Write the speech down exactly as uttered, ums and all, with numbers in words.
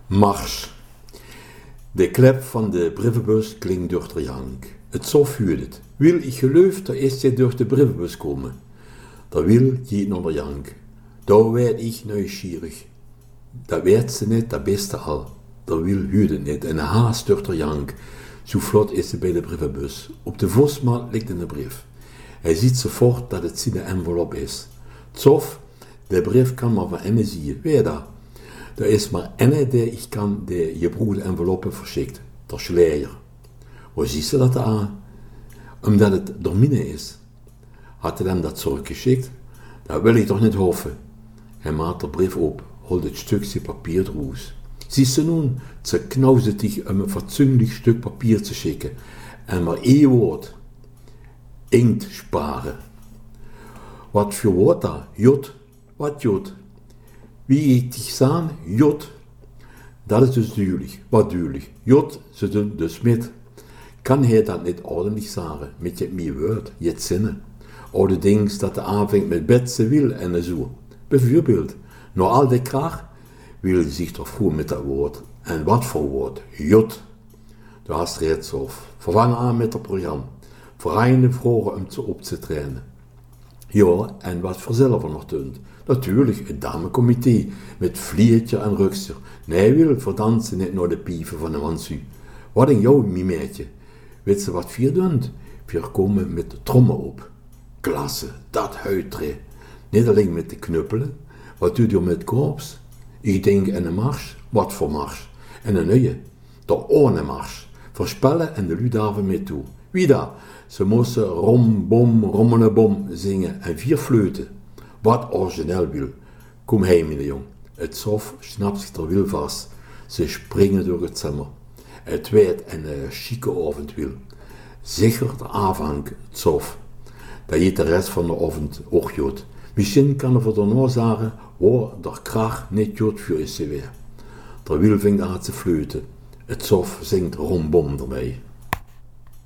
Mars. De klep van de brievenbus klinkt door de jank. Het sof huurt het. Wil ik geloof, daar is zij door de brievenbus komen. Daar wil je naar de jank. Daar werd ik nieuwsgierig. Dat weet ze niet, dat beste al. Daar wil huurt het niet. En haast door de jank. Zo vlot is ze bij de brievenbus. Op de vosmat ligt een brief. Hij ziet sofort dat het zijn envelop is. Tsof, de brief kan maar van ene zien. Weet je dat? Er is maar ene die ik kan de gebroedde enveloppen verschikt. Dat is leer. Hoe ziet ze dat aan? Omdat het door minne is. Had hij hem dat teruggeschikt? Dat wil ik toch niet hoffen. Hij maakt de brief op, holt het stukje papier eruit. Ziet ze nun, ze knauwt zich om een fatsoenlijk stuk papier te schikken. En maar één woord. Inkt sparen. Wat voor woord dat? Jot. Wat jot? Wie ik dich staan? Jot. Dat is dus duidelijk. Wat duidelijk? Jot, ze doen de smid. Kan hij dat niet ordentlich zeggen, met je meer woord, je zinnen? Of de dings dat de aanvangt met bed ze wil en zo. Bijvoorbeeld, nog al de kraag wil zich toch voeren met dat woord. En wat voor woord? Jot. Du hast reeds of. Vervangen aan met het programma. Vereinen vragen om ze op te trainen. Ja, en wat voor zelf nog doet. Natuurlijk, het damecomité, met vliertje en rukster. Nee, wil voor dansen niet naar de pieven van de mansu. Wat een jou, mimeetje. Weet ze wat vier doen? Vier komen met de trommel op. Klasse, dat huitre. Niet alleen met de knuppelen. Wat doe je met korps? Ik denk aan een mars. Wat voor mars? En een nieuwe. De ohne mars. Voorspellen en de ludaven mee toe. Wie dat? Ze moesten rom, bom, rommelebom zingen en vier fleuten. Wat origineel wil. Kom heen, meneer jong. Het sof snapt zich er wil vast. Ze springen door het zimmer. Het weet en een chique avond wil. Zeker de avond het sof. Dat je de rest van de avond ook jod. Misschien kan er voor daarna zeggen, waar de kracht niet jod voor is weer. Der wil vindt aan te fluiten. Het sof zingt rombom erbij.